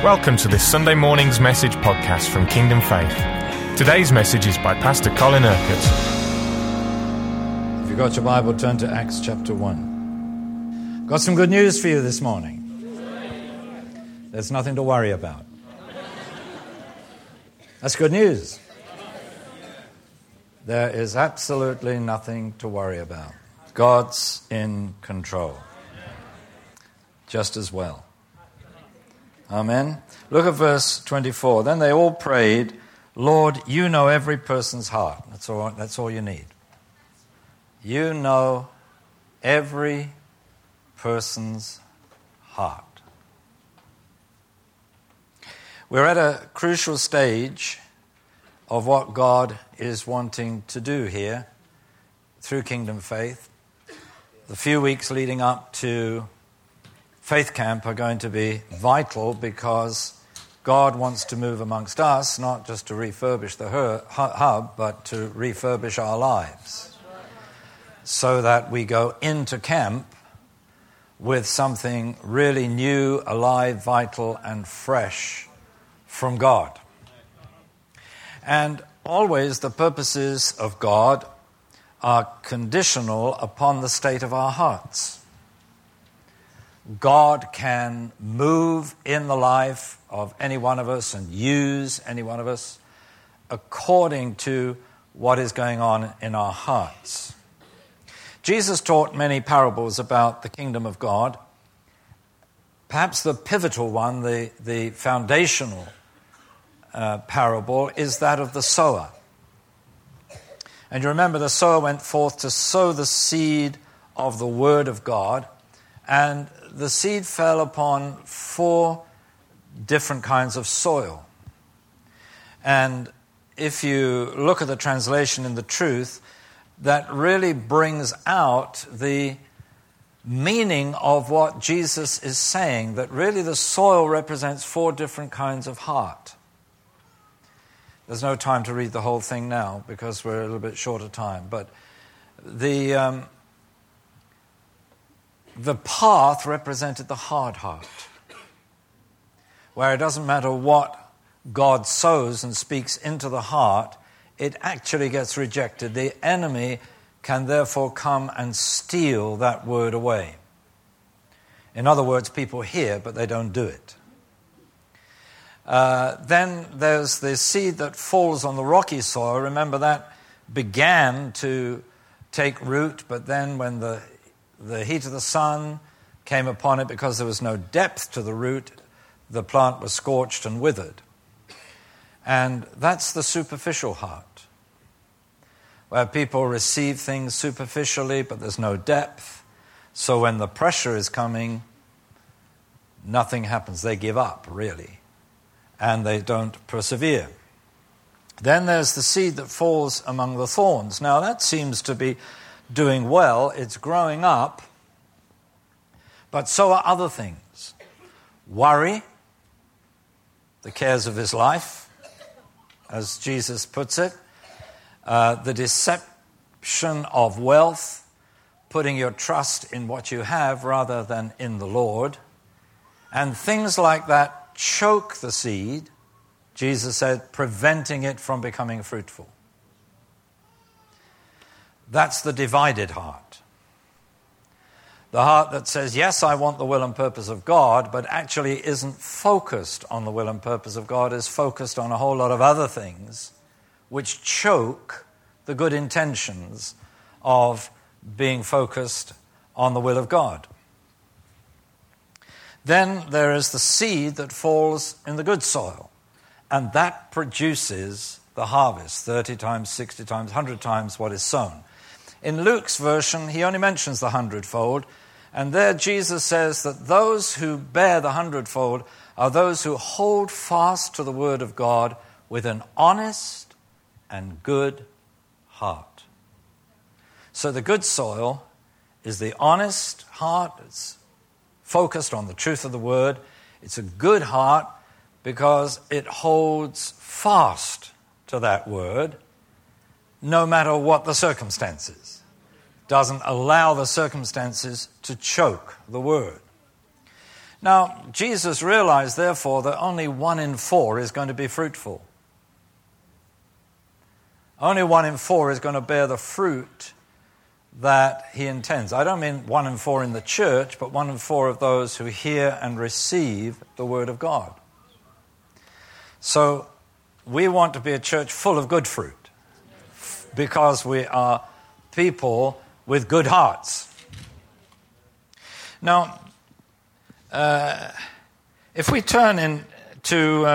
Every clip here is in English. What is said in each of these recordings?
Welcome to this Sunday morning's message podcast from Kingdom Faith. Today's message is by Pastor Colin Urquhart. If you've got your Bible, turn to Acts chapter 1. Got some good news for you this morning. There's nothing to worry about. That's good news. There is absolutely nothing to worry about. God's in control. Just as well. Amen. Look at verse 24. Then they all prayed, Lord, you know every person's heart. That's all you need. You know every person's heart. We're at a crucial stage of what God is wanting to do here through Kingdom Faith. The few weeks leading up to Faith Camp are going to be vital because God wants to move amongst us, not just to refurbish the hub, but to refurbish our lives so that we go into camp with something really new, alive, vital, and fresh from God. And always the purposes of God are conditional upon the state of our hearts. God can move in the life of any one of us and use any one of us according to what is going on in our hearts. Jesus taught many parables about the kingdom of God. Perhaps the pivotal one, the foundational parable, is that of the sower. And you remember the sower went forth to sow the seed of the word of God, and the seed fell upon 4 different kinds of soil. And if you look at the translation in the Truth, that really brings out the meaning of what Jesus is saying, that really the soil represents 4 different kinds of heart. There's no time to read the whole thing now because we're a little bit short of time, but the path represented the hard heart, where it doesn't matter what God sows and speaks into the heart, it actually gets rejected. The enemy can therefore come and steal that word away. In other words, people hear, but they don't do it. Then there's the seed that falls on the rocky soil. Remember, that began to take root, but then when the heat of the sun came upon it, because there was no depth to the root, the plant was scorched and withered. And that's the superficial heart, where people receive things superficially, but there's no depth. So when the pressure is coming, nothing happens. They give up, really, and they don't persevere. Then there's the seed that falls among the thorns. Now that seems to be doing well, it's growing up, but so are other things. Worry, the cares of this life, as Jesus puts it, the deception of wealth, putting your trust in what you have rather than in the Lord, and things like that choke the seed, Jesus said, preventing it from becoming fruitful. That's the divided heart. The heart that says, yes, I want the will and purpose of God, but actually isn't focused on the will and purpose of God, is focused on a whole lot of other things which choke the good intentions of being focused on the will of God. Then there is the seed that falls in the good soil, and that produces the harvest, 30 times, 60 times, 100 times what is sown. In Luke's version, he only mentions the 100-fold, and there Jesus says that those who bear the 100-fold are those who hold fast to the word of God with an honest and good heart. So the good soil is the honest heart. It's focused on the truth of the word. It's a good heart because it holds fast to that word no matter what the circumstances. Doesn't allow the circumstances to choke the word. Now, Jesus realized, therefore, that only 1 in 4 is going to be fruitful. Only 1 in 4 is going to bear the fruit that he intends. I don't mean 1 in 4 in the church, but 1 in 4 of those who hear and receive the Word of God. So we want to be a church full of good fruit because we are people with good hearts. Now, if we turn to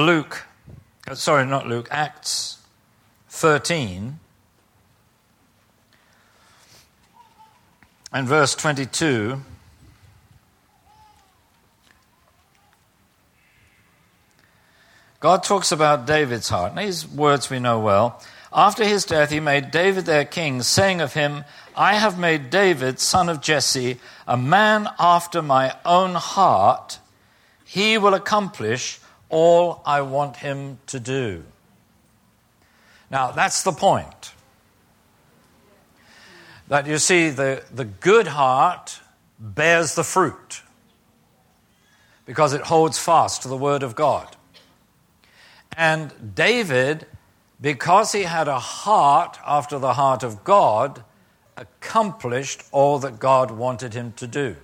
Acts 13 and verse 22, God talks about David's heart. And these words we know well. After his death, he made David their king, saying of him, I have made David, son of Jesse, a man after my own heart. He will accomplish all I want him to do. Now, that's the point. That you see, the good heart bears the fruit because it holds fast to the Word of God. And David, because he had a heart after the heart of God, accomplished all that God wanted him to do.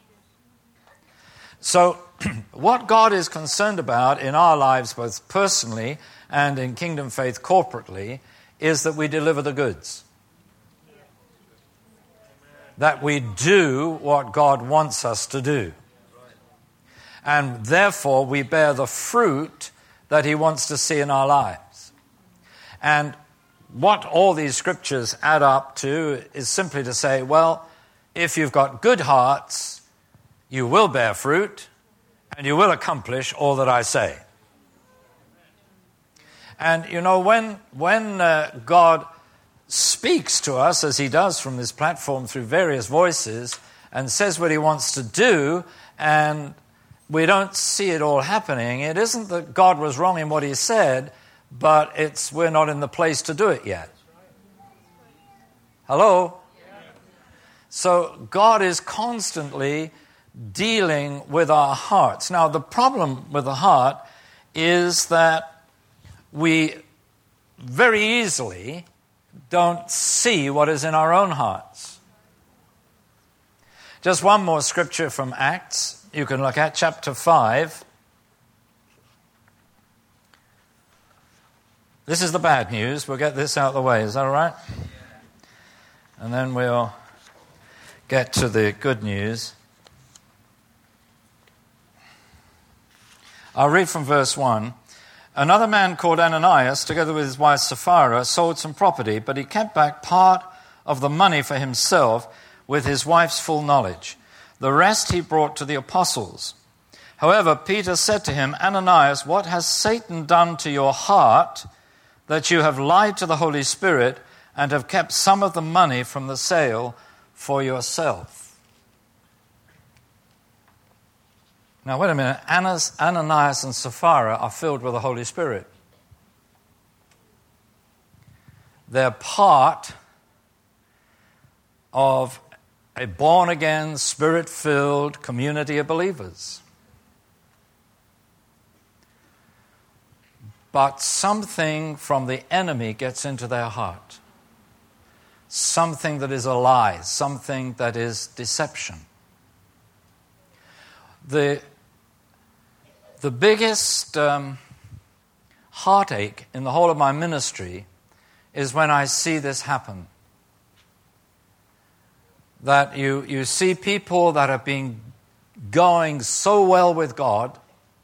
So, what God is concerned about in our lives, both personally and in Kingdom Faith corporately, is that we deliver the goods. That we do what God wants us to do. And therefore, we bear the fruit that he wants to see in our lives. And what all these scriptures add up to is simply to say, well, if you've got good hearts, you will bear fruit, and you will accomplish all that I say. And you know, when God speaks to us, as he does from this platform through various voices, and says what he wants to do, and we don't see it all happening, it isn't that God was wrong in what he said, but we're not in the place to do it yet. Hello? So God is constantly dealing with our hearts. Now, the problem with the heart is that we very easily don't see what is in our own hearts. Just one more scripture from Acts you can look at, chapter 5. This is the bad news. We'll get this out of the way. Is that all right? And then we'll get to the good news. I'll read from verse 1. Another man called Ananias, together with his wife Sapphira, sold some property, but he kept back part of the money for himself with his wife's full knowledge. The rest he brought to the apostles. However, Peter said to him, Ananias, what has Satan done to your heart that you have lied to the Holy Spirit and have kept some of the money from the sale for yourself? Now, wait a minute. Ananias and Sapphira are filled with the Holy Spirit. They're part of a born-again, Spirit-filled community of believers. But something from the enemy gets into their heart. Something that is a lie, something that is deception. The biggest heartache in the whole of my ministry is when I see this happen. That you see people that have been going so well with God.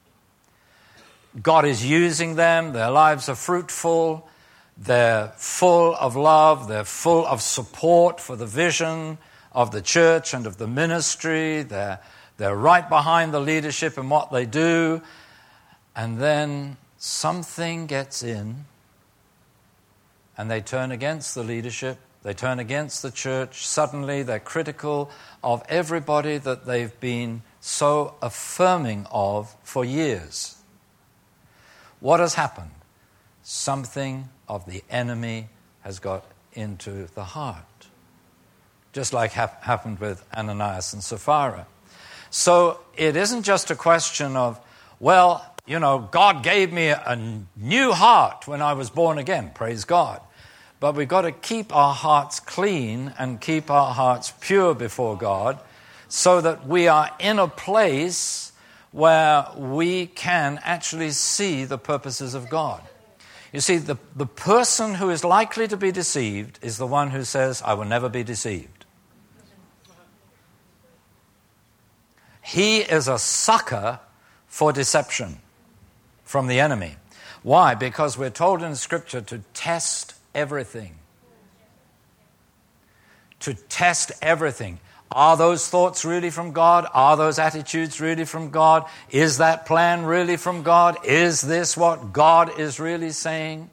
God is using them, their lives are fruitful, they're full of love, they're full of support for the vision of the church and of the ministry, they're right behind the leadership in what they do, and then something gets in and they turn against the leadership, they turn against the church. Suddenly they're critical of everybody that they've been so affirming of for years. What has happened? Something of the enemy has got into the heart. Just like happened with Ananias and Sapphira. So it isn't just a question of, well, God gave me a new heart when I was born again, praise God. But we've got to keep our hearts clean and keep our hearts pure before God so that we are in a place where we can actually see the purposes of God. You see, the person who is likely to be deceived is the one who says, I will never be deceived. He is a sucker for deception from the enemy. Why? Because we're told in Scripture to test everything. To test everything. Are those thoughts really from God? Are those attitudes really from God? Is that plan really from God? Is this what God is really saying?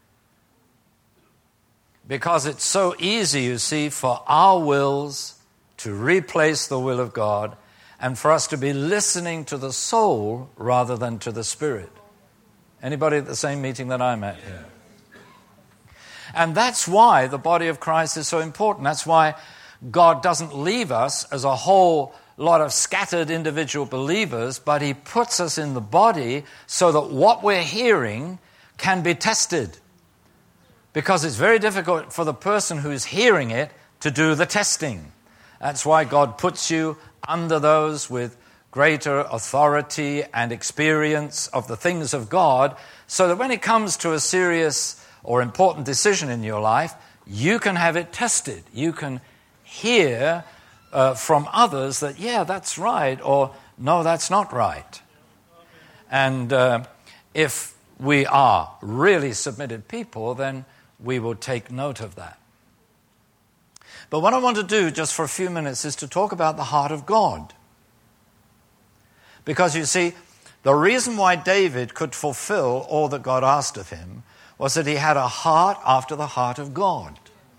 Because it's so easy, you see, for our wills to replace the will of God and for us to be listening to the soul rather than to the spirit. Anybody at the same meeting that I'm at here? And that's why the body of Christ is so important. That's why God doesn't leave us as a whole lot of scattered individual believers, but He puts us in the body so that what we're hearing can be tested. Because it's very difficult for the person who's hearing it to do the testing. That's why God puts you under those with greater authority and experience of the things of God, so that when it comes to a serious or important decision in your life, you can have it tested. You can hear from others that, yeah, that's right, or no, that's not right. And if we are really submitted people, then we will take note of that. But what I want to do just for a few minutes is to talk about the heart of God. Because you see, the reason why David could fulfill all that God asked of him was that he had a heart after the heart of God.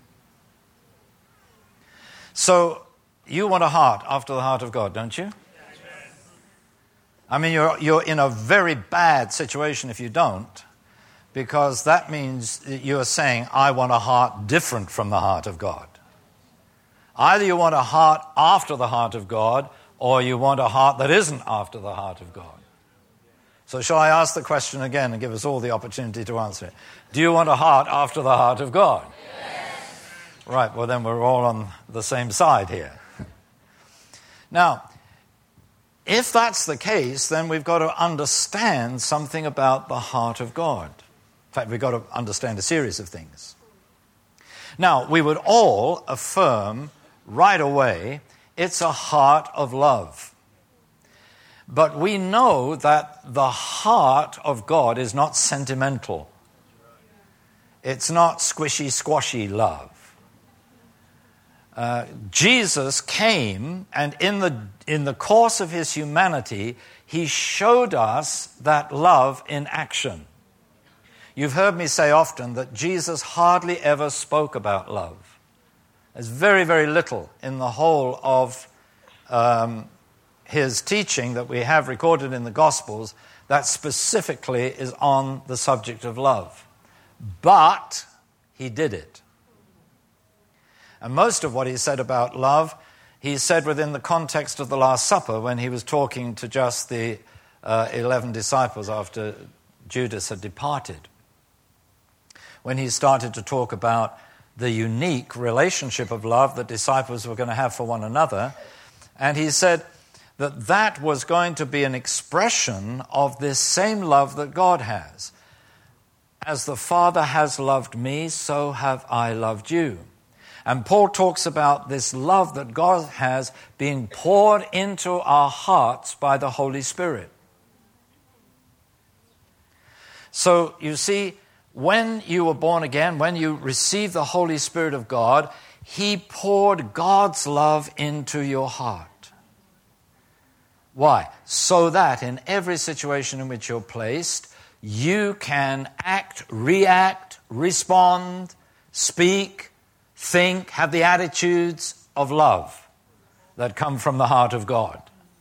So, you want a heart after the heart of God, don't you? I mean, you're in a very bad situation if you don't, because that means you're saying, I want a heart different from the heart of God. Either you want a heart after the heart of God, or you want a heart that isn't after the heart of God. So shall I ask the question again and give us all the opportunity to answer it? Do you want a heart after the heart of God? Yes. Right, well then we're all on the same side here. Now, if that's the case, then we've got to understand something about the heart of God. In fact, we've got to understand a series of things. Now, we would all affirm right away, it's a heart of love. But we know that the heart of God is not sentimental. It's not squishy, squashy love. Jesus came, and in the course of his humanity, he showed us that love in action. You've heard me say often that Jesus hardly ever spoke about love. There's very, very little in the whole of his teaching that we have recorded in the Gospels that specifically is on the subject of love. But he did it. And most of what he said about love, he said within the context of the Last Supper when he was talking to just the 11 disciples after Judas had departed. When he started to talk about the unique relationship of love that disciples were going to have for one another. And he said that that was going to be an expression of this same love that God has. As the Father has loved me, so have I loved you. And Paul talks about this love that God has being poured into our hearts by the Holy Spirit. So you see, when you were born again, when you received the Holy Spirit of God, He poured God's love into your heart. Why? So that in every situation in which you're placed, you can act, react, respond, speak, think, have the attitudes of love that come from the heart of God.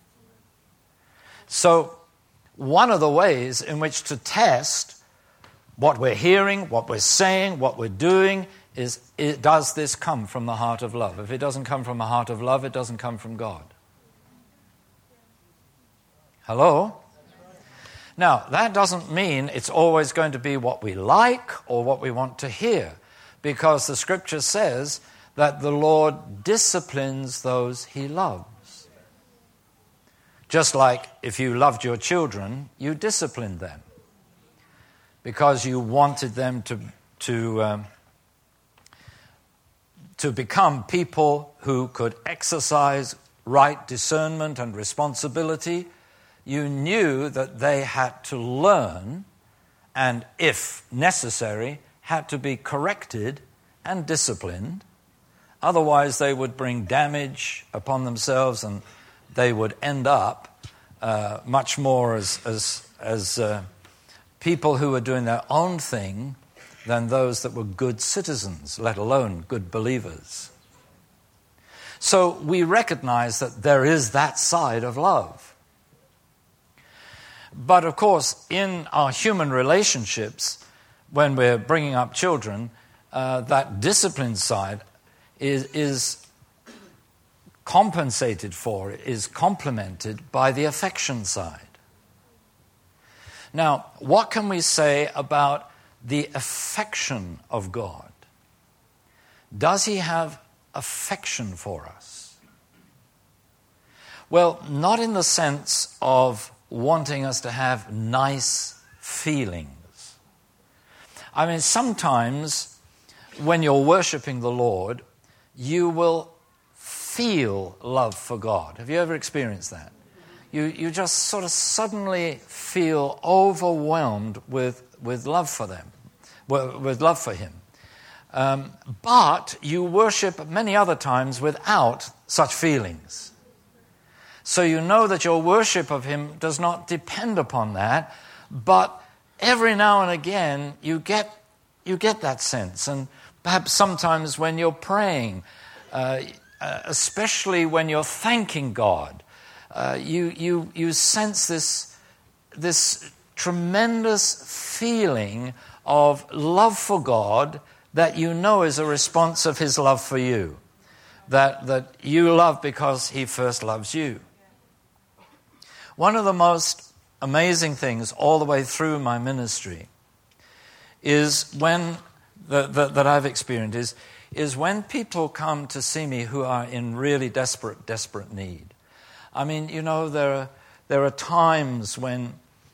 So, one of the ways in which to test what we're hearing, what we're saying, what we're doing is, does this come from the heart of love? If it doesn't come from the heart of love, it doesn't come from God. Hello? Now, that doesn't mean it's always going to be what we like or what we want to hear, because the Scripture says that the Lord disciplines those he loves. Just like if you loved your children, you disciplined them because you wanted them to become people who could exercise right discernment and responsibility. You knew that they had to learn and, if necessary, had to be corrected and disciplined. Otherwise, they would bring damage upon themselves and they would end up much more as people who were doing their own thing than those that were good citizens, let alone good believers. So we recognize that there is that side of love. But of course, in our human relationships, when we're bringing up children, that discipline side is compensated for, is complemented by the affection side. Now, what can we say about the affection of God? Does he have affection for us? Well, not in the sense of wanting us to have nice feelings. I mean, sometimes when you're worshiping the Lord, you will feel love for God. Have you ever experienced that? You just sort of suddenly feel overwhelmed with love for them, with love for him. But you worship many other times without such feelings. So you know that your worship of him does not depend upon that, but every now and again you get that sense. And perhaps sometimes when you're praying, especially when you're thanking God, you sense this tremendous feeling of love for God that you know is a response of his love for you, that you love because he first loves you. One of the most amazing things all the way through my ministry is when that I've experienced is when people come to see me who are in really desperate need. I mean, you know, there are times when,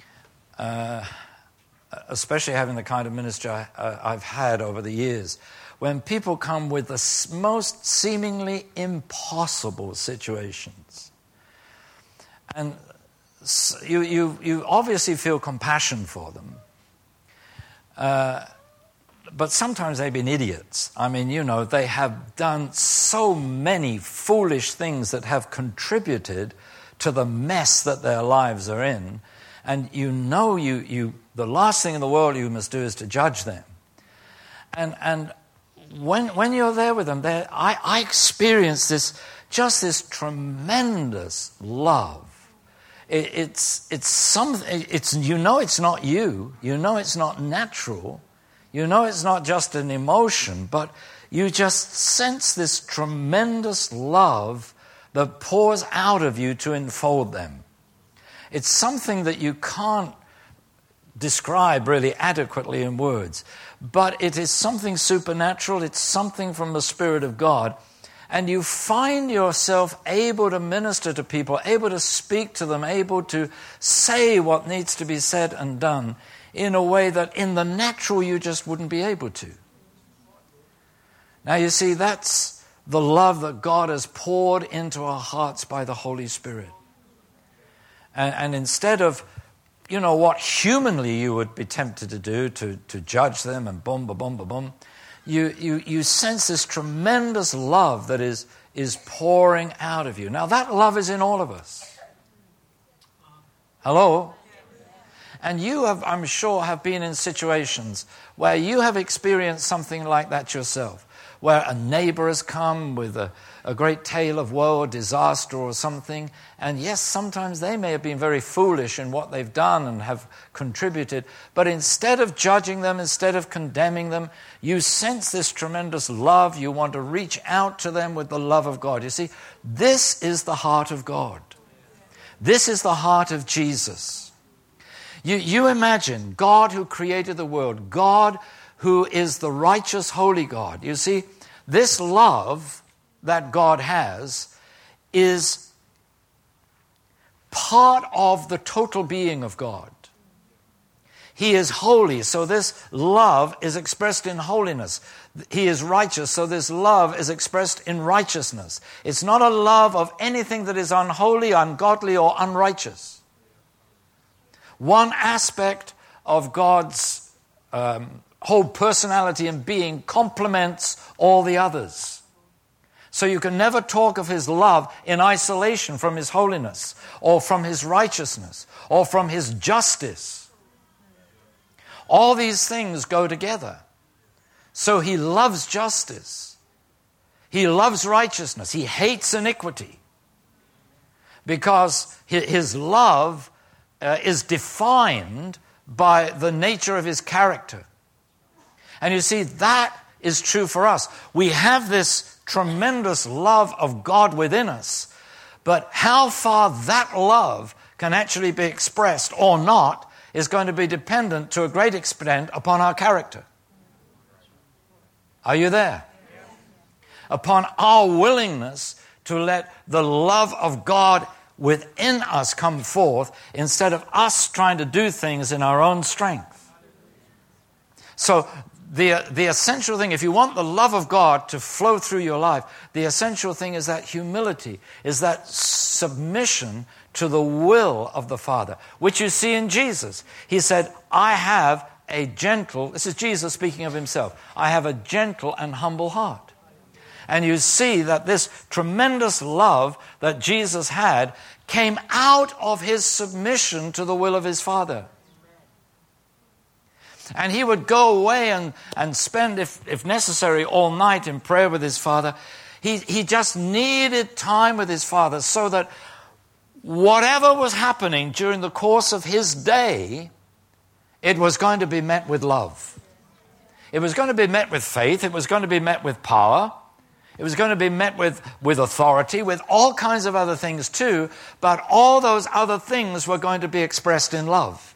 especially having the kind of ministry I've had over the years, when people come with the most seemingly impossible situations. And you obviously feel compassion for them. But sometimes they've been idiots. I mean, you know, they have done so many foolish things that have contributed to the mess that their lives are in. And you know the last thing in the world you must do is to judge them. And when you're there with them, I experience this tremendous love. It's something. You know it's not you. You know it's not natural. You know it's not just an emotion, but you just sense this tremendous love that pours out of you to enfold them. It's something that you can't describe really adequately in words, but it is something supernatural. It's something from the Spirit of God. And you find yourself able to minister to people, able to speak to them, able to say what needs to be said and done in a way that in the natural you just wouldn't be able to. Now you see, that's the love that God has poured into our hearts by the Holy Spirit. And instead of, you know, what humanly you would be tempted to do, to judge them and boom, boom, boom, boom, you sense this tremendous love that is pouring out of you. Now that love is in all of us. Hello? And you have, I'm sure, have been in situations where you have experienced something like that yourself, where a neighbor has come with a great tale of woe or disaster or something, and yes, sometimes they may have been very foolish in what they've done and have contributed, but instead of judging them, instead of condemning them, you sense this tremendous love. You want to reach out to them with the love of God. You see, this is the heart of God. This is the heart of Jesus. You imagine God who created the world, God who is the righteous, holy God. You see, this love that God has is part of the total being of God. He is holy, so this love is expressed in holiness. He is righteous, so this love is expressed in righteousness. It's not a love of anything that is unholy, ungodly, or unrighteous. One aspect of God's whole personality and being complements all the others. So you can never talk of his love in isolation from his holiness, or from his righteousness, or from his justice. All these things go together. So he loves justice. He loves righteousness. He hates iniquity. Because his love is defined by the nature of his character. And you see, that is true for us. We have this tremendous love of God within us, but how far that love can actually be expressed or not is going to be dependent to a great extent upon our character. Are you there? Upon our willingness to let the love of God within us come forth instead of us trying to do things in our own strength. So the essential thing, if you want the love of God to flow through your life, the essential thing is that humility, is that submission to the will of the Father, which you see in Jesus. He said, I have a gentle, this is Jesus speaking of himself, I have a gentle and humble heart. And you see that this tremendous love that Jesus had came out of his submission to the will of his Father. And he would go away and spend, if necessary, all night in prayer with his Father. He just needed time with his Father so that whatever was happening during the course of his day, it was going to be met with love. It was going to be met with faith. It was going to be met with power. It was going to be met with authority, with all kinds of other things too. But all those other things were going to be expressed in love.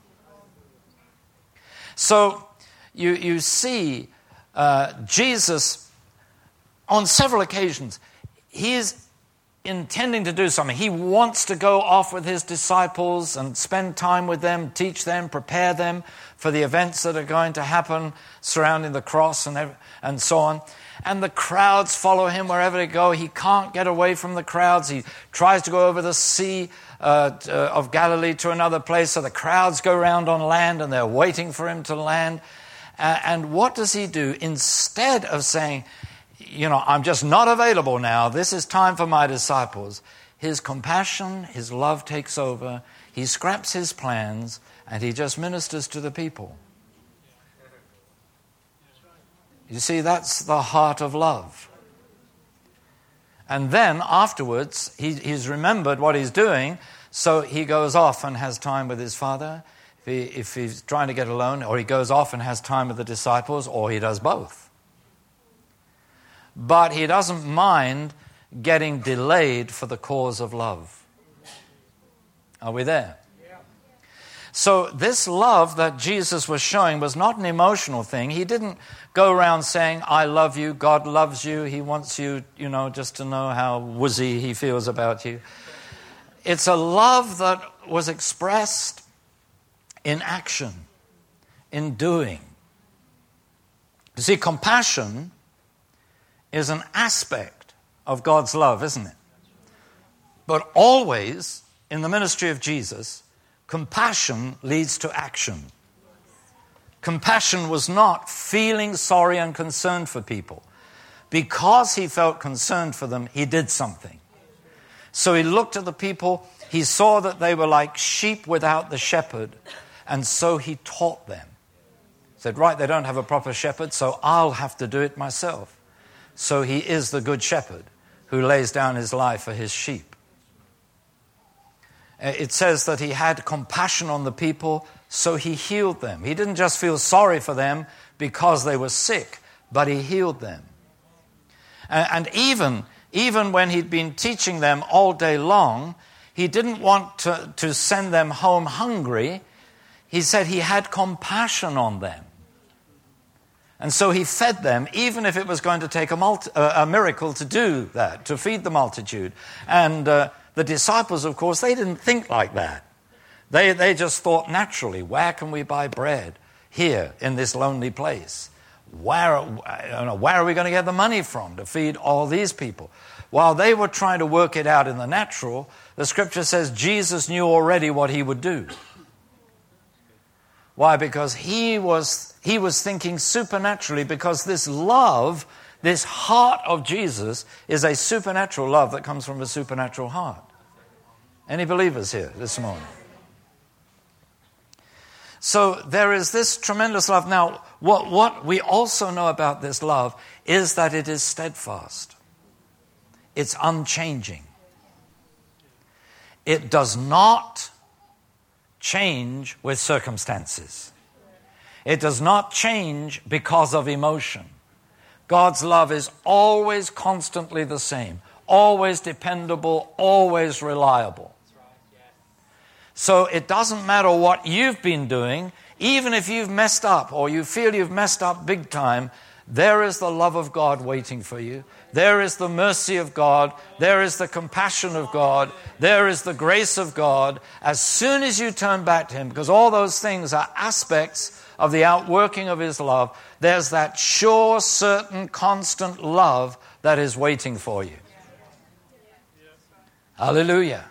So you see Jesus on several occasions, he's intending to do something. He wants to go off with his disciples and spend time with them, teach them, prepare them for the events that are going to happen surrounding the cross and so on. And the crowds follow him wherever they go. He can't get away from the crowds. He tries to go over the sea of Galilee to another place, so the crowds go around on land and they're waiting for him to land. And what does he do? Instead of saying, I'm just not available now, this is time for my disciples, his compassion, his love takes over. He scraps his plans and he just ministers to the people. You see, that's the heart of love. And then afterwards, he's remembered what he's doing, so he goes off and has time with his Father. If he's trying to get alone, or he goes off and has time with the disciples, or he does both. But he doesn't mind getting delayed for the cause of love. Are we there? So this love that Jesus was showing was not an emotional thing. He didn't go around saying, I love you, God loves you, he wants you, just to know how woozy he feels about you. It's a love that was expressed in action, in doing. You see, compassion is an aspect of God's love, isn't it? But always, in the ministry of Jesus, compassion leads to action. Compassion was not feeling sorry and concerned for people. Because he felt concerned for them, he did something. So he looked at the people, he saw that they were like sheep without the shepherd, and so he taught them. He said, right, they don't have a proper shepherd, so I'll have to do it myself. So he is the good shepherd who lays down his life for his sheep. It says that he had compassion on the people, so he healed them. He didn't just feel sorry for them because they were sick, but he healed them. And even when he'd been teaching them all day long, he didn't want to send them home hungry. He said he had compassion on them. And so he fed them, even if it was going to take a miracle to do that, to feed the multitude. And the disciples, of course, they didn't think like that. They just thought naturally, where can we buy bread? Here, in this lonely place. Where are we going to get the money from to feed all these people? While they were trying to work it out in the natural, the scripture says Jesus knew already what he would do. Why? Because he was thinking supernaturally, because this love, this heart of Jesus is a supernatural love that comes from a supernatural heart. Any believers here this morning? So there is this tremendous love. Now, what we also know about this love is that it is steadfast. It's unchanging. It does not change with circumstances. It does not change because of emotion. God's love is always constantly the same, always dependable, always reliable. So it doesn't matter what you've been doing, even if you've messed up or you feel you've messed up big time, there is the love of God waiting for you. There is the mercy of God. There is the compassion of God. There is the grace of God. As soon as you turn back to him, because all those things are aspects of the outworking of his love, there's that sure, certain, constant love that is waiting for you. Hallelujah.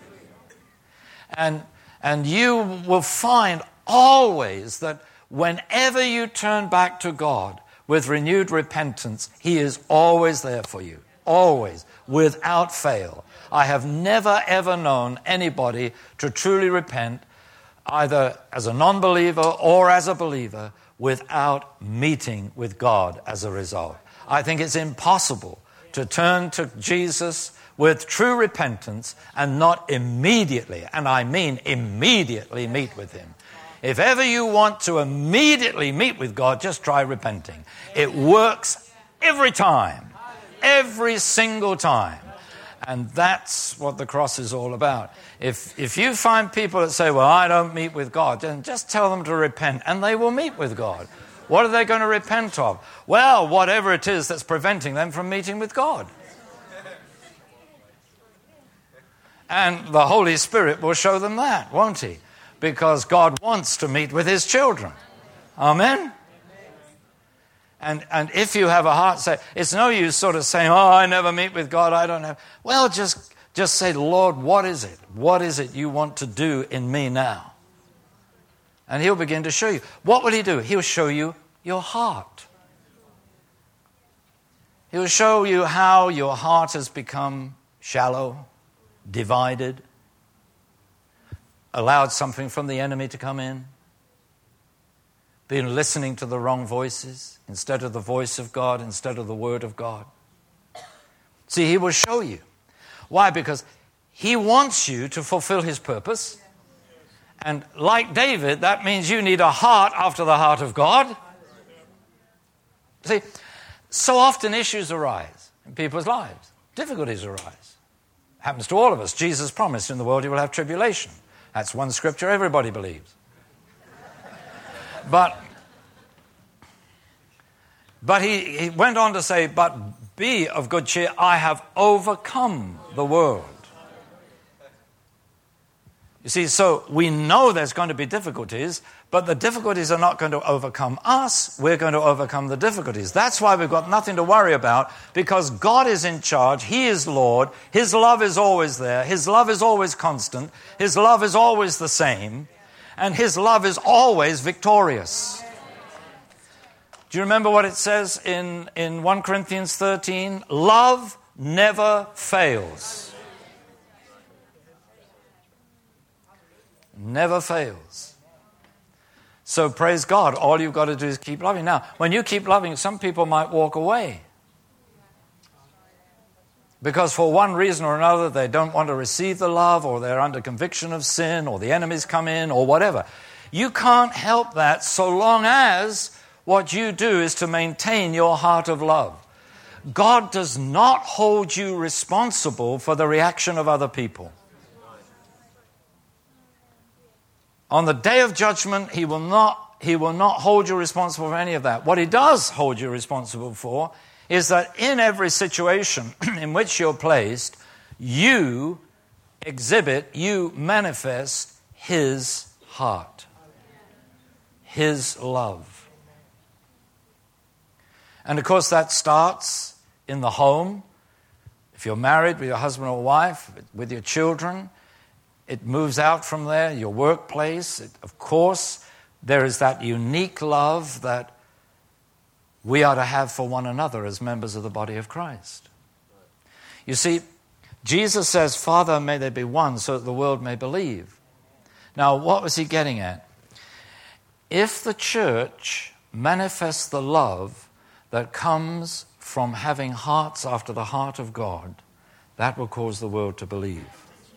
And you will find always that whenever you turn back to God with renewed repentance, he is always there for you. Always. Without fail. I have never ever known anybody to truly repent, either as a non-believer or as a believer, without meeting with God as a result. I think it's impossible to turn to Jesus with true repentance and not immediately, and I mean immediately, meet with him. If ever you want to immediately meet with God, just try repenting. It works every time, every single time. And that's what the cross is all about. If you find people that say, well, I don't meet with God, then just tell them to repent and they will meet with God. What are they going to repent of? Well, whatever it is that's preventing them from meeting with God. And the Holy Spirit will show them that, won't he? Because God wants to meet with his children. Amen? And if you have a heart, say, it's no use sort of saying, oh, I never meet with God, I don't have. Well, just say, Lord, what is it? What is it you want to do in me now? And he'll begin to show you. What will he do? He'll show you your heart. He'll show you how your heart has become shallow, divided, allowed something from the enemy to come in, been listening to the wrong voices instead of the voice of God, instead of the word of God. See, he will show you. Why? Because he wants you to fulfill his purpose. And like David, that means you need a heart after the heart of God. See, so often issues arise in people's lives. Difficulties arise. Happens to all of us. Jesus promised in the world you will have tribulation. That's one scripture everybody believes. But he went on to say, but be of good cheer, I have overcome the world. You see, so we know there's going to be difficulties, but the difficulties are not going to overcome us. We're going to overcome the difficulties. That's why we've got nothing to worry about, because God is in charge. He is Lord. His love is always there. His love is always constant. His love is always the same. And his love is always victorious. Do you remember what it says in 1 Corinthians 13? Love never fails. Never fails. So praise God. All you've got to do is keep loving. Now, when you keep loving, some people might walk away. Because for one reason or another, they don't want to receive the love, or they're under conviction of sin, or the enemies come in, or whatever. You can't help that so long as what you do is to maintain your heart of love. God does not hold you responsible for the reaction of other people. On the day of judgment, he will not hold you responsible for any of that. What he does hold you responsible for is that in every situation in which you're placed, you manifest his heart, his love. And of course that starts in the home. If you're married with your husband or wife, with your children, it moves out from there, your workplace. Of course, there is that unique love that we are to have for one another as members of the body of Christ. You see, Jesus says, Father, may they be one so that the world may believe. Now, what was he getting at? If the church manifests the love that comes from having hearts after the heart of God, that will cause the world to believe.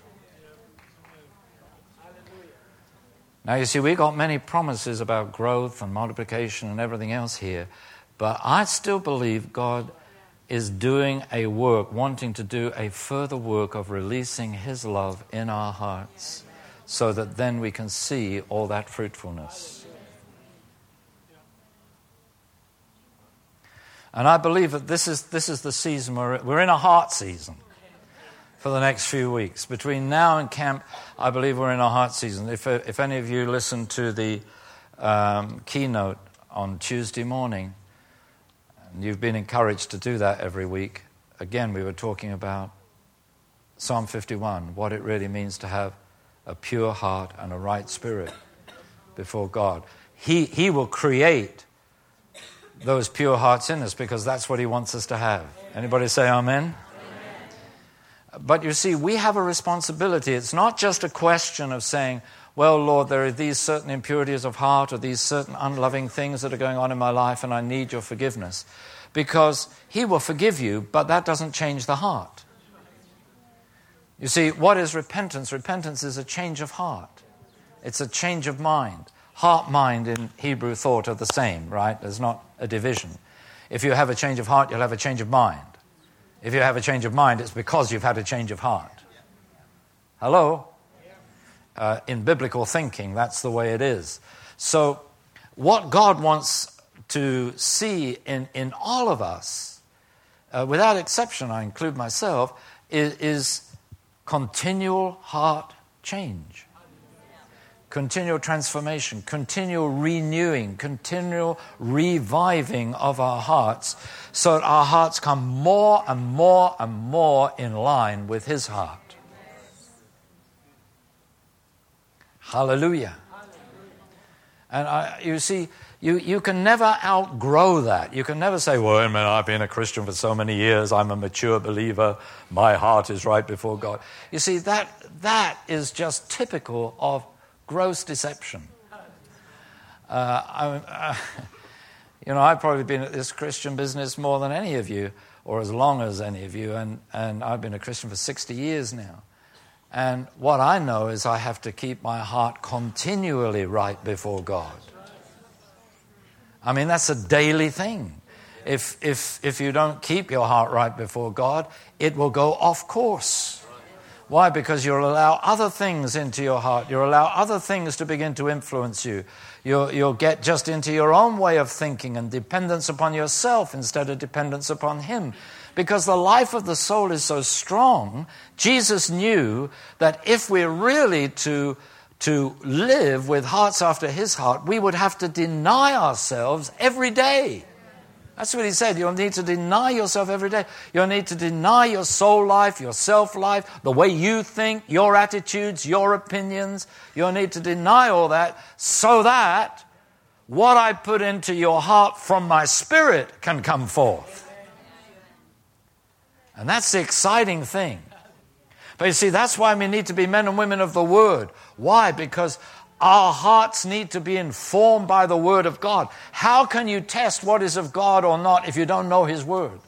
Now, you see, we got many promises about growth and multiplication and everything else here, but I still believe God is doing a work, wanting to do a further work of releasing his love in our hearts so that then we can see all that fruitfulness. And I believe that this is the season we're in a heart season for the next few weeks. Between now and camp, I believe we're in a heart season. If any of you listened to the keynote on Tuesday morning, and you've been encouraged to do that every week, again, we were talking about Psalm 51, what it really means to have a pure heart and a right spirit before God. He will create those pure hearts in us because that's what he wants us to have. Anybody say amen? But you see, we have a responsibility. It's not just a question of saying, well, Lord, there are these certain impurities of heart or these certain unloving things that are going on in my life and I need your forgiveness. Because he will forgive you, but that doesn't change the heart. You see, what is repentance? Repentance is a change of heart. It's a change of mind. Heart, mind in Hebrew thought are the same, right? There's not a division. If you have a change of heart, you'll have a change of mind. If you have a change of mind, it's because you've had a change of heart. Hello? In biblical thinking, that's the way it is. So what God wants to see in all of us, without exception, I include myself, is continual heart change. Continual transformation, continual renewing, continual reviving of our hearts so that our hearts come more and more and more in line with his heart. Hallelujah. And you see, you can never outgrow that. You can never say, well, I've been a Christian for so many years, I'm a mature believer, my heart is right before God. You see, that is just typical of gross deception. I've probably been at this Christian business more than any of you, or as long as any of you, and I've been a Christian for 60 years now. And what I know is I have to keep my heart continually right before God. I mean, that's a daily thing. If you don't keep your heart right before God, it will go off course. Why? Because you'll allow other things into your heart. You'll allow other things to begin to influence you. You'll get just into your own way of thinking and dependence upon yourself instead of dependence upon him. Because the life of the soul is so strong, Jesus knew that if we're really to live with hearts after his heart, we would have to deny ourselves every day. That's what he said. You'll need to deny yourself every day. You'll need to deny your soul life, your self life, the way you think, your attitudes, your opinions. You'll need to deny all that so that what I put into your heart from my spirit can come forth. And that's the exciting thing. But you see, that's why we need to be men and women of the Word. Why? Because our hearts need to be informed by the Word of God. How can you test what is of God or not if you don't know His Word?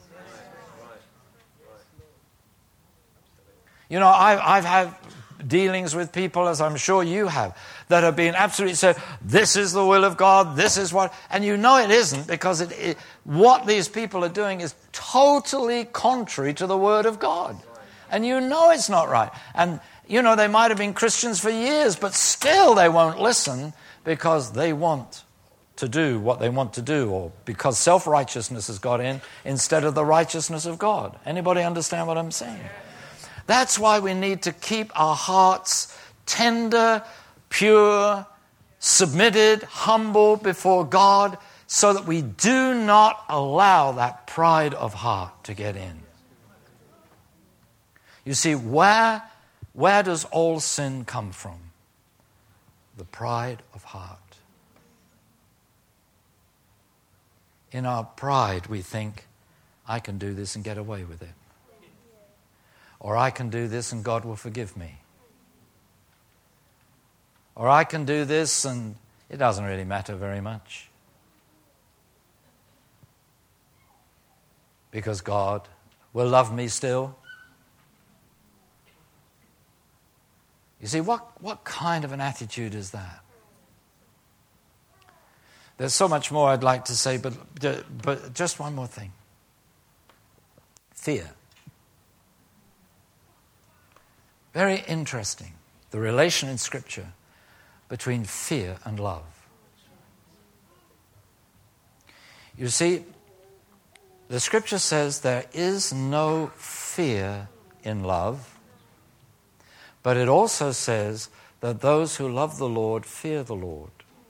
You know, I've had dealings with people, as I'm sure you have, that have been absolutely said, this is the will of God, this is what, and you know it isn't, because what these people are doing is totally contrary to the Word of God. And you know it's not right. And They might have been Christians for years, but still they won't listen because they want to do what they want to do, or because self-righteousness has got in instead of the righteousness of God. Anybody understand what I'm saying? That's why we need to keep our hearts tender, pure, submitted, humble before God, so that we do not allow that pride of heart to get in. You see, where does all sin come from? The pride of heart. In our pride, we think, I can do this and get away with it. Or I can do this and God will forgive me. Or I can do this and it doesn't really matter very much. Because God will love me still. You see, what kind of an attitude is that? There's so much more I'd like to say, but just one more thing. Fear. Very interesting, the relation in Scripture between fear and love. You see, the Scripture says there is no fear in love, but it also says that those who love the Lord fear the Lord.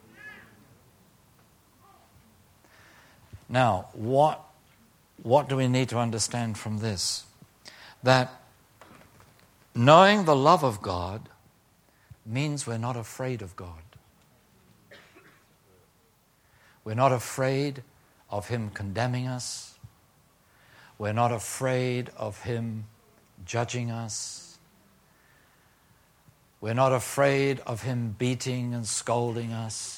Now, what do we need to understand from this? That knowing the love of God means we're not afraid of God. We're not afraid of Him condemning us. We're not afraid of Him judging us. We're not afraid of Him beating and scolding us.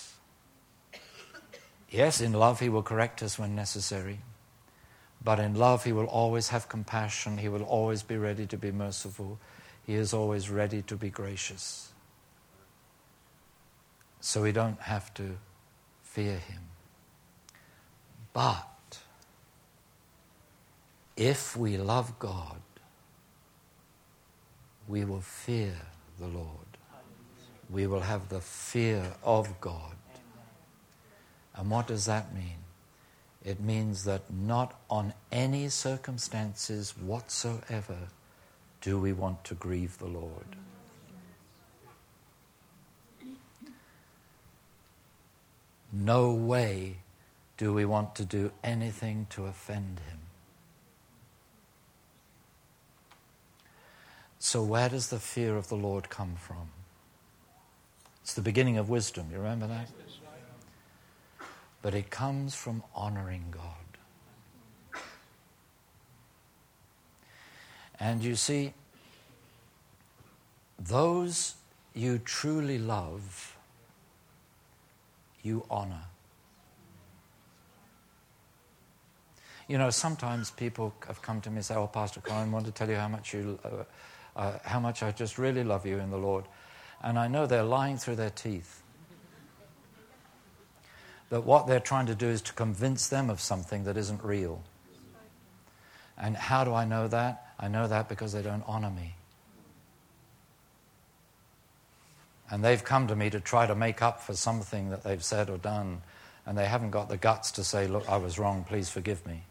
Yes, in love He will correct us when necessary. But in love He will always have compassion. He will always be ready to be merciful. He is always ready to be gracious. So we don't have to fear Him. But if we love God, we will fear the Lord. We will have the fear of God. And what does that mean? It means that not on any circumstances whatsoever do we want to grieve the Lord. No way do we want to do anything to offend Him. So where does the fear of the Lord come from? It's the beginning of wisdom, you remember that? But it comes from honoring God. And you see, those you truly love, you honor. Sometimes people have come to me and say, "Oh, Pastor Colin, I want to tell you how much I just really love you in the Lord." And I know they're lying through their teeth. That what they're trying to do is to convince them of something that isn't real. And how do I know that? I know that because they don't honor me. And they've come to me to try to make up for something that they've said or done, and they haven't got the guts to say, "Look, I was wrong, please forgive me."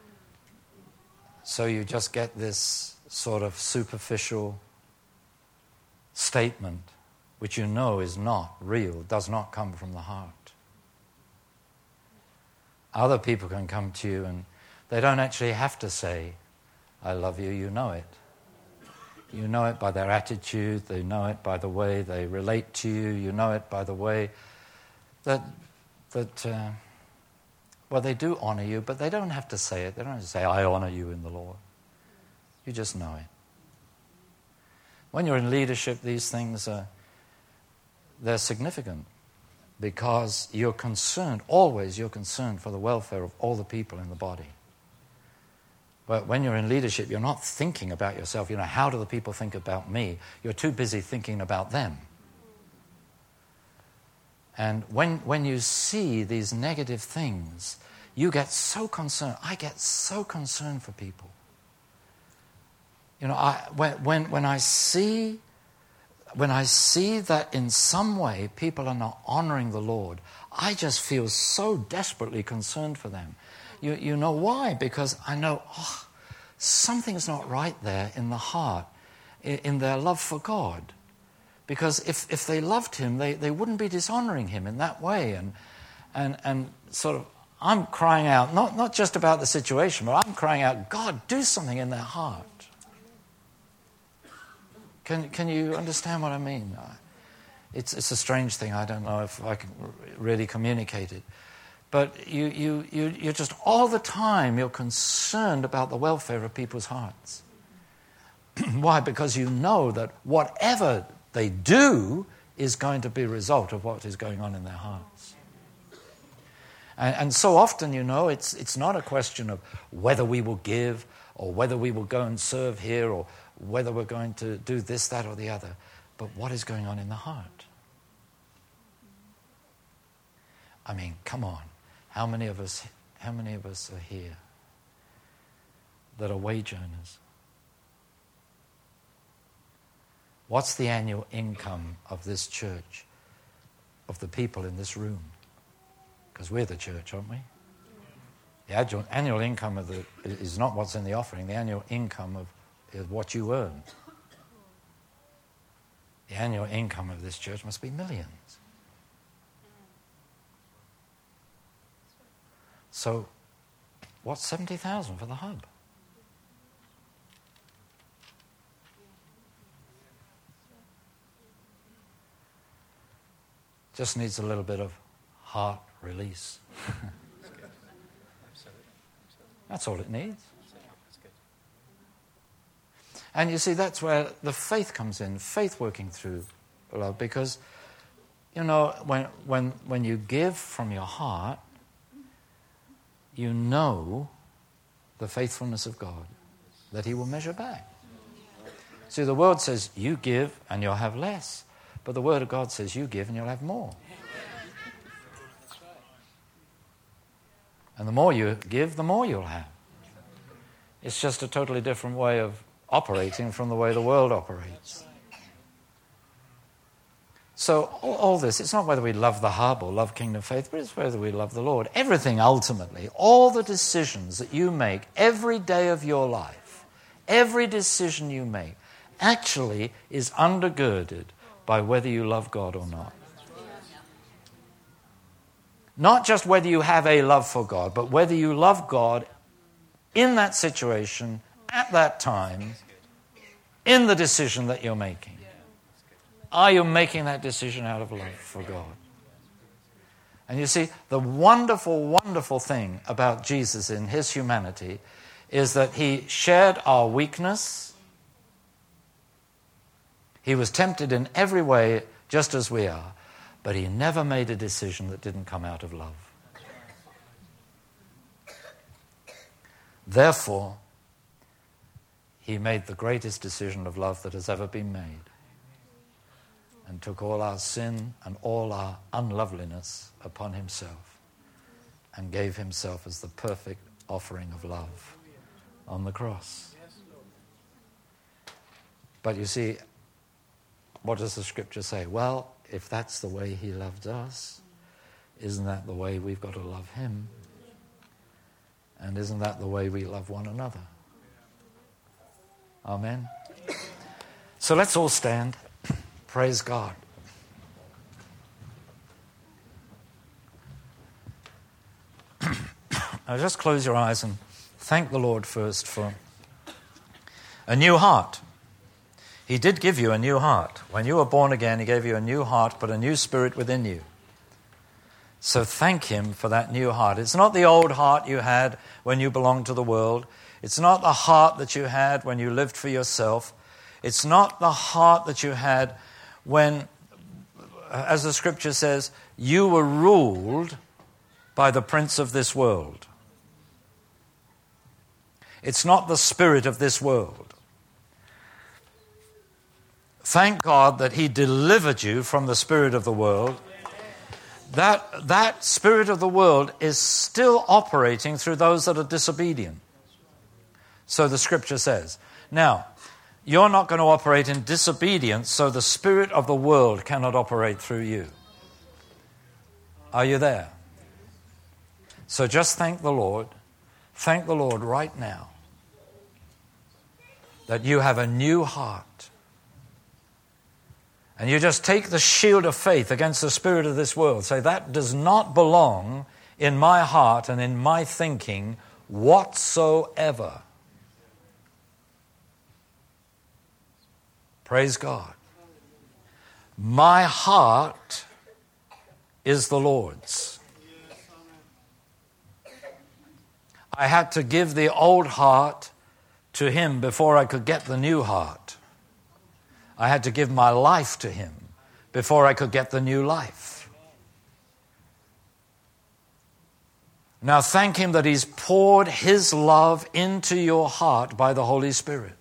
So you just get this sort of superficial statement, which you know is not real, does not come from the heart. Other people can come to you and they don't actually have to say, "I love you," you know it. You know it by their attitude, they know it by the way they relate to you, you know it by the way that they do honor you, but they don't have to say it. They don't have to say, "I honor you in the Lord." You just know it. When you're in leadership, these things they're significant. Because you're concerned for the welfare of all the people in the body. But when you're in leadership, you're not thinking about yourself. How do the people think about me? You're too busy thinking about them. And when you see these negative things, you get so concerned. I get so concerned for people. When I see when I see that in some way people are not honoring the Lord, I just feel so desperately concerned for them. You know why? Because I know, something's not right there in the heart, in their love for God. Because if they loved him, they wouldn't be dishonoring him in that way. And sort of, I'm crying out, not just about the situation, but I'm crying out, God, do something in their heart. Can you understand what I mean? It's a strange thing. I don't know if I can really communicate it. But you're just all the time, you're concerned about the welfare of people's hearts. Why? Because you know that whatever they do is going to be a result of what is going on in their hearts. And so often, it's not a question of whether we will give or whether we will go and serve here or whether we're going to do this, that, or the other, but what is going on in the heart. I mean, come on. How many of us are here that are wage earners? What's the annual income of this church, of the people in this room? Because we're the church, aren't we? The annual income is not what's in the offering. The annual income is what you earn. The annual income of this church must be millions. So, what's 70,000 for the hub? Just needs a little bit of heart release. That's all it needs. And you see, that's where the faith comes in, faith working through love, because, when you give from your heart, you know the faithfulness of God, that he will measure back. See, the world says you give and you'll have less, but the word of God says you give and you'll have more. And the more you give, the more you'll have. It's just a totally different way of operating from the way the world operates. So all this, it's not whether we love the hub or love Kingdom Faith, but it's whether we love the Lord. Everything ultimately, all the decisions that you make every day of your life, every decision you make, actually is undergirded by whether you love God or not. Not just whether you have a love for God, but whether you love God in that situation, at that time, in the decision that you're making. Are you making that decision out of love for God? And you see, the wonderful, wonderful thing about Jesus in his humanity is that he shared our weakness. He was tempted in every way, just as we are, but he never made a decision that didn't come out of love. Therefore, he made the greatest decision of love that has ever been made, and took all our sin and all our unloveliness upon himself and gave himself as the perfect offering of love on the cross. But you see, what does the scripture say? Well, if that's the way he loved us, isn't that the way we've got to love him? And isn't that the way we love one another? Amen. So let's all stand. Praise God. Now just close your eyes and thank the Lord first for a new heart. He did give you a new heart. When you were born again, he gave you a new heart, but a new spirit within you. So thank him for that new heart. It's not the old heart you had when you belonged to the world. It's not the heart that you had when you lived for yourself. It's not the heart that you had when, as the scripture says, you were ruled by the prince of this world. It's not the spirit of this world. Thank God that he delivered you from the spirit of the world. That spirit of the world is still operating through those that are disobedient. So the scripture says. Now, You're not going to operate in disobedience, so the spirit of the world cannot operate through you. Are you there? So just thank the Lord. Thank the Lord right now that you have a new heart. And you just take the shield of faith against the spirit of this world. Say, that does not belong in my heart and in my thinking whatsoever. Praise God. My heart is the Lord's. I had to give the old heart to Him before I could get the new heart. I had to give my life to Him before I could get the new life. Now thank Him that He's poured His love into your heart by the Holy Spirit.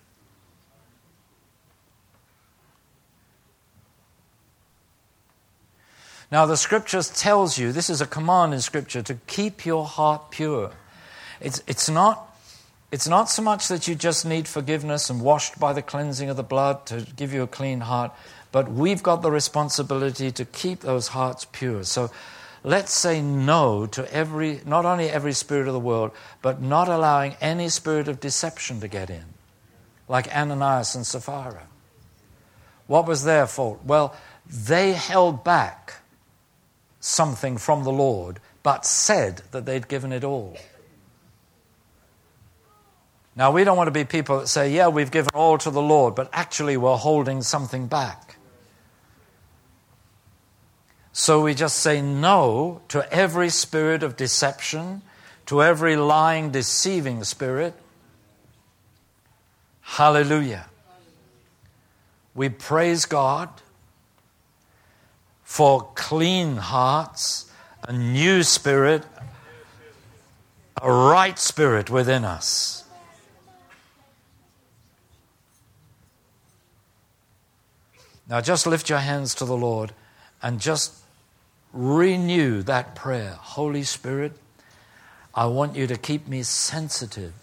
Now the Scriptures tells you, this is a command in Scripture, to keep your heart pure. It's not so much that you just need forgiveness and washed by the cleansing of the blood to give you a clean heart, but we've got the responsibility to keep those hearts pure. So let's say no to not only every spirit of the world, but not allowing any spirit of deception to get in, like Ananias and Sapphira. What was their fault? Well, they held back something from the Lord, but said that they'd given it all. Now, we don't want to be people that say, yeah, we've given all to the Lord, but actually we're holding something back. So we just say no to every spirit of deception, to every lying, deceiving spirit. Hallelujah. We praise God for clean hearts, a new spirit, a right spirit within us. Now just lift your hands to the Lord and just renew that prayer. Holy Spirit, I want you to keep me sensitive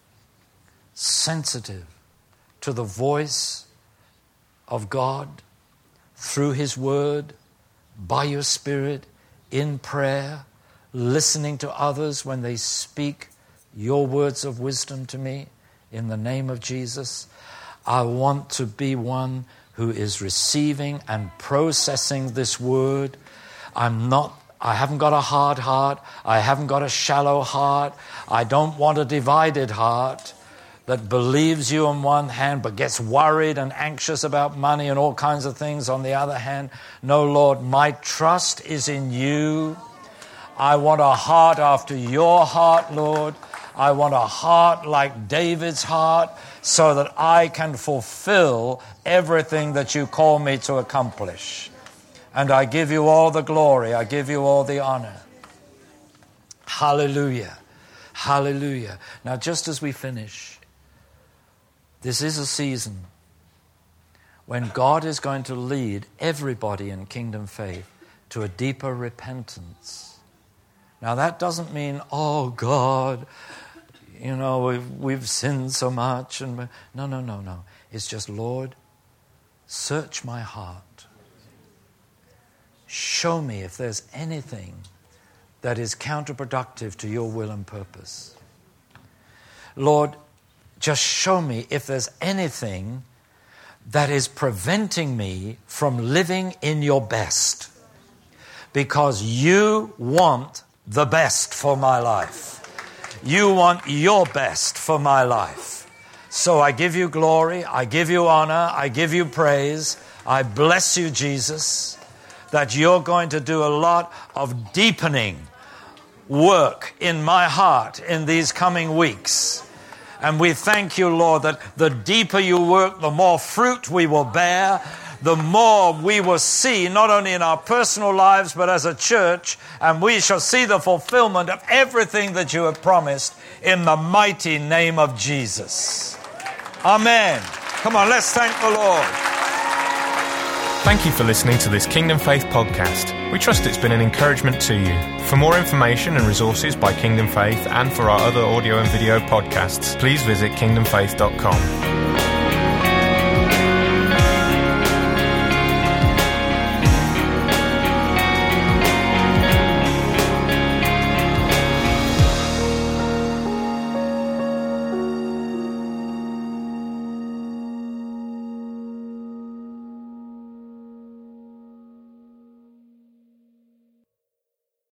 to the voice of God through His Word, by your Spirit, in prayer, listening to others when they speak your words of wisdom to me in the name of Jesus. I want to be one who is receiving and processing this word. I haven't got a hard heart. I haven't got a shallow heart. I don't want a divided heart that believes you on one hand but gets worried and anxious about money and all kinds of things on the other hand. No, Lord, my trust is in you. I want a heart after your heart, Lord. I want a heart like David's heart so that I can fulfill everything that you call me to accomplish. And I give you all the glory. I give you all the honor. Hallelujah. Hallelujah. Now, just as we finish, this is a season when God is going to lead everybody in Kingdom Faith to a deeper repentance. Now, that doesn't mean, oh, God, we've sinned so much. No. It's just, Lord, search my heart. Show me if there's anything that is counterproductive to your will and purpose. Lord, just show me if there's anything that is preventing me from living in your best. Because you want the best for my life. You want your best for my life. So I give you glory, I give you honor, I give you praise. I bless you, Jesus, that you're going to do a lot of deepening work in my heart in these coming weeks. And we thank you, Lord, that the deeper you work, the more fruit we will bear, the more we will see, not only in our personal lives, but as a church, and we shall see the fulfillment of everything that you have promised in the mighty name of Jesus. Amen. Come on, let's thank the Lord. Thank you for listening to this Kingdom Faith podcast. We trust it's been an encouragement to you. For more information and resources by Kingdom Faith and for our other audio and video podcasts, please visit kingdomfaith.com.